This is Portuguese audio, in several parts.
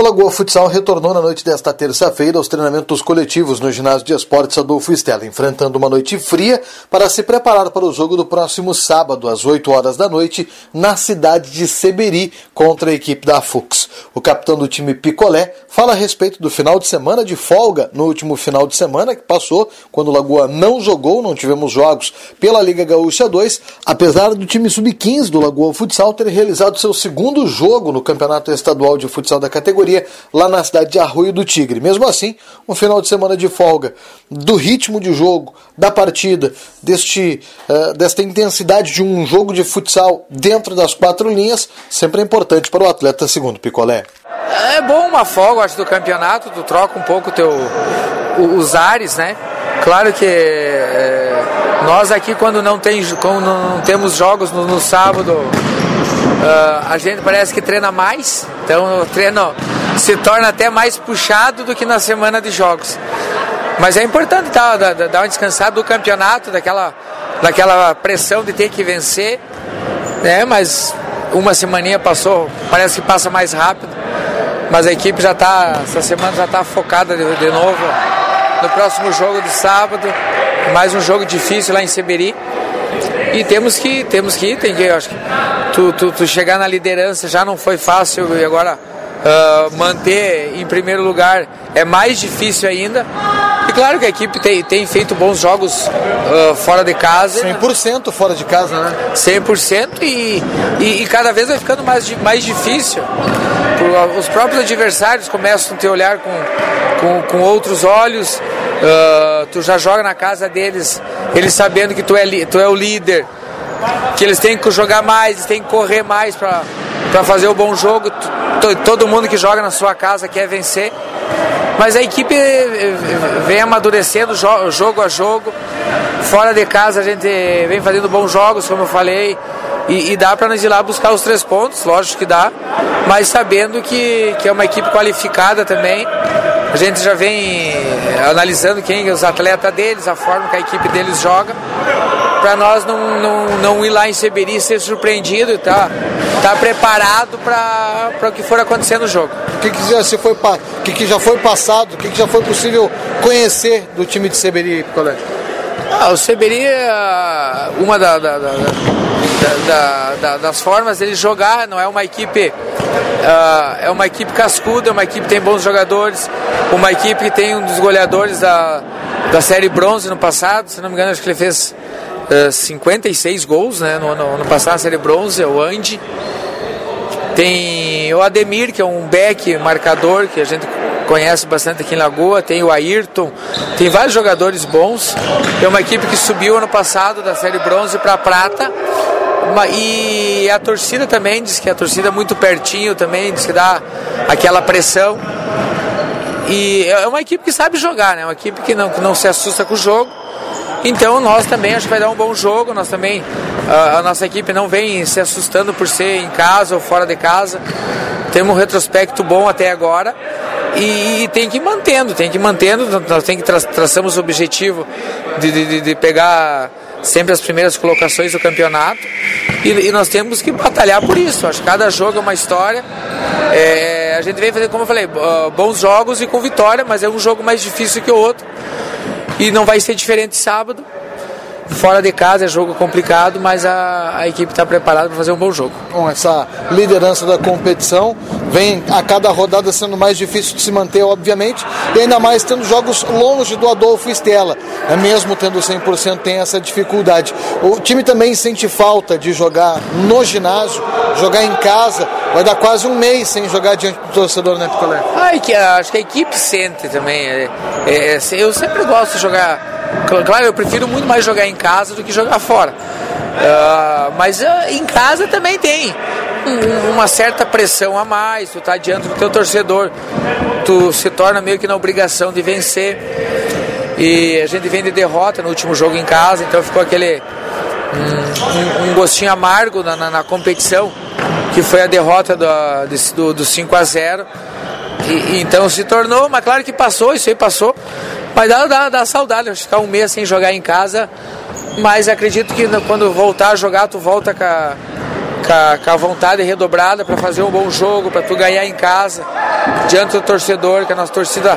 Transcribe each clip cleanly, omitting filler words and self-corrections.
Lagoa Futsal retornou na noite desta terça-feira aos treinamentos coletivos no ginásio de esportes Adolfo Stella, enfrentando uma noite fria para se preparar para o jogo do próximo sábado, às 8 horas da noite, na cidade de Seberi, contra a equipe da Fux. O capitão do time Picolé fala a respeito do final de semana de folga no último final de semana que passou, quando o Lagoa não jogou, não tivemos jogos pela Liga Gaúcha 2, apesar do time sub-15 do Lagoa Futsal ter realizado seu segundo jogo no Campeonato Estadual de Futsal da categoria, lá na cidade de Arroio do Tigre. Mesmo assim, um final de semana de folga, do ritmo de jogo, da partida, desta intensidade de um jogo de futsal dentro das quatro linhas, sempre é importante para o atleta, segundo Picolé. É bom uma folga, acho, do campeonato, tu troca um pouco os ares, né? Claro que nós aqui, quando não temos jogos no sábado, a gente parece que treina mais, então o treino se torna até mais puxado do que na semana de jogos. Mas é importante dar uma descansada do campeonato, daquela pressão de ter que vencer, né? Mas uma semaninha passou, parece que passa mais rápido, mas a equipe essa semana já está focada de novo no próximo jogo de sábado, mais um jogo difícil lá em Seberi. E temos que ir, acho que tu chegar na liderança já não foi fácil, e agora manter em primeiro lugar é mais difícil ainda. E claro que a equipe tem feito bons jogos fora de casa. 100% fora de casa, né? 100% e cada vez vai ficando mais difícil. Os próprios adversários começam a te olhar com outros olhos. Tu já joga na casa deles, eles sabendo que tu é o líder, que eles têm que jogar mais, eles têm que correr mais para fazer o bom jogo. Todo mundo que joga na sua casa quer vencer, mas a equipe vem amadurecendo jogo a jogo. Fora de casa a gente vem fazendo bons jogos, como eu falei, e dá para nós ir lá buscar os 3 pontos, lógico que dá, mas sabendo que é uma equipe qualificada também. A gente já vem analisando os atletas deles, a forma que a equipe deles joga, para nós não ir lá em Seberi e ser surpreendido e tá preparado para o que for acontecer no jogo. O que já foi passado, o que já foi possível conhecer do time de Seberi, Picolé? O Seberi, uma das formas dele jogar, não é uma equipe, é uma equipe cascuda, é uma equipe que tem bons jogadores, uma equipe que tem um dos goleadores da série bronze no passado, se não me engano, acho que ele fez 56 gols, né, no passado na série bronze, é o Andy. Tem o Ademir, que é um back marcador, que a gente conhece bastante aqui em Lagoa, tem o Ayrton, tem vários jogadores bons. É uma equipe que subiu ano passado da série bronze para prata, e a torcida também diz que a torcida é muito pertinho também, diz que dá aquela pressão, e é uma equipe que sabe jogar, né? Uma equipe que não se assusta com o jogo. Então nós também acho que vai dar um bom jogo. Nós também, a nossa equipe não vem se assustando por ser em casa ou fora de casa. Temos um retrospecto bom até agora e tem que ir mantendo. Nós traçamos o objetivo de pegar sempre as primeiras colocações do campeonato, e nós temos que batalhar por isso. Acho que cada jogo é uma história. A gente vem fazendo, como eu falei, bons jogos e com vitória, mas é um jogo mais difícil que o outro. E não vai ser diferente sábado. Fora de casa é jogo complicado, mas a equipe está preparada para fazer um bom jogo. Bom, essa liderança da competição vem a cada rodada sendo mais difícil de se manter, obviamente, e ainda mais tendo jogos longe do Adolfo Stella. Mesmo tendo 100%, tem essa dificuldade. O time também sente falta de jogar no ginásio, jogar em casa. Vai dar quase um mês sem jogar diante do torcedor, né, Picolé? Acho que a equipe sente também. Eu sempre gosto de jogar. Claro, eu prefiro muito mais jogar em casa do que jogar fora. Mas em casa também tem uma certa pressão a mais. Tu tá diante do teu torcedor, tu se torna meio que na obrigação de vencer. E a gente vem de derrota no último jogo em casa, então ficou aquele um gostinho amargo na competição, que foi a derrota do 5-0. Então se tornou, mas claro que passou, isso aí passou. Mas dá saudade, ficar um mês sem jogar em casa. Mas acredito que quando voltar a jogar, tu volta com a vontade redobrada para fazer um bom jogo, para tu ganhar em casa, diante do torcedor, que a nossa torcida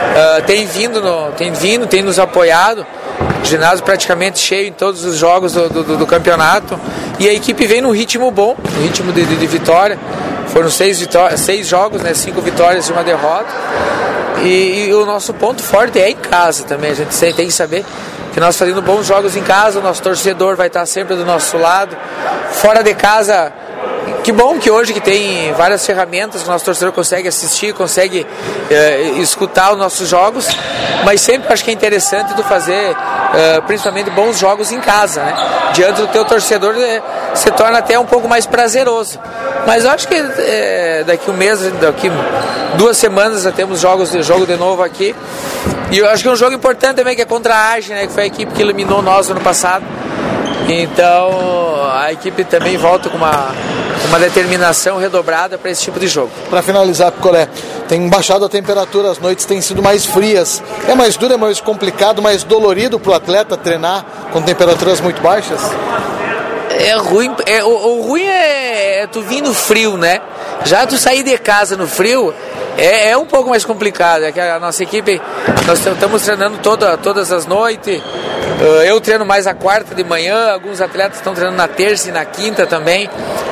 tem nos apoiado. O ginásio praticamente cheio em todos os jogos do campeonato, e a equipe vem num ritmo bom, um ritmo de vitória. Foram 6 jogos, né, 5 vitórias e 1 derrota, e o nosso ponto forte é em casa também. A gente tem que saber que nós fazendo bons jogos em casa, o nosso torcedor vai estar sempre do nosso lado. Fora de casa, que bom que hoje que tem várias ferramentas que o nosso torcedor consegue assistir, consegue escutar os nossos jogos, mas sempre acho que é interessante tu fazer principalmente bons jogos em casa, né? Diante do teu torcedor se torna até um pouco mais prazeroso. Mas eu acho que daqui um mês, daqui 2 semanas já temos jogo de novo aqui. E eu acho que é um jogo importante também, que é contra a Arge, né, que foi a equipe que eliminou nós no ano passado. Então a equipe também volta com uma determinação redobrada para esse tipo de jogo. Para finalizar, Picolé, tem baixado a temperatura, as noites têm sido mais frias. É mais duro, é mais complicado, mais dolorido para o atleta treinar com temperaturas muito baixas? É ruim, o ruim é tu vir no frio, né? Já tu sair de casa no frio é um pouco mais complicado. É que a nossa equipe, nós estamos treinando todas as noites. Eu treino mais a quarta de manhã, alguns atletas estão treinando na terça e na quinta também.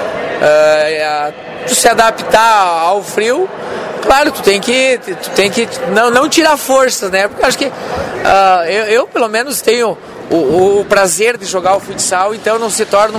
Tu se adaptar ao frio, claro, tu tem que não tirar forças, né? Porque eu acho que eu pelo menos tenho o prazer de jogar o futsal, então não se torna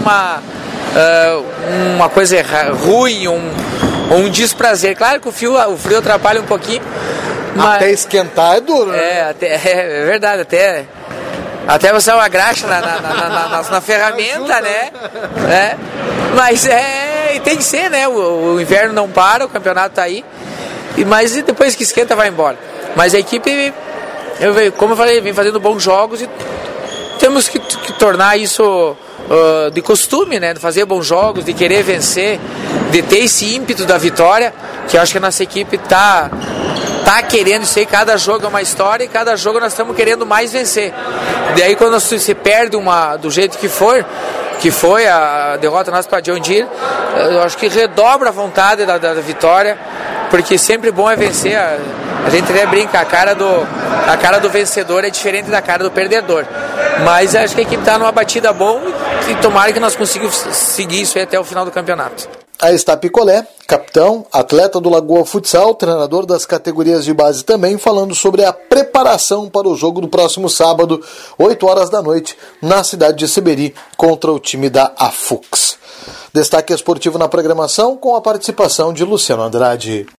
uma coisa ruim, um desprazer. Claro que o frio atrapalha um pouquinho, mas até esquentar é duro, né? É verdade, até você dar uma graxa na ferramenta, né? Mas tem que ser, né? O inverno não para, o campeonato tá aí, mas depois que esquenta vai embora. Mas a equipe, como eu falei, vem fazendo bons jogos e temos que tornar isso de costume, né? De fazer bons jogos, de querer vencer, de ter esse ímpeto da vitória, que eu acho que a nossa equipe tá querendo isso aí. Cada jogo é uma história e cada jogo nós estamos querendo mais vencer. Daí quando você perde do jeito que foi a derrota nossa para John Deere, eu acho que redobra a vontade da vitória, porque sempre bom é vencer. A gente até brinca, a cara do vencedor é diferente da cara do perdedor. Mas acho que a equipe está numa batida boa e tomara que nós consigamos seguir isso aí até o final do campeonato. Aí está Picolé, capitão, atleta do Lagoa Futsal, treinador das categorias de base também, falando sobre a preparação para o jogo do próximo sábado, 8 horas da noite, na cidade de Seberi, contra o time da AFUX. Destaque esportivo na programação com a participação de Luciano Andrade.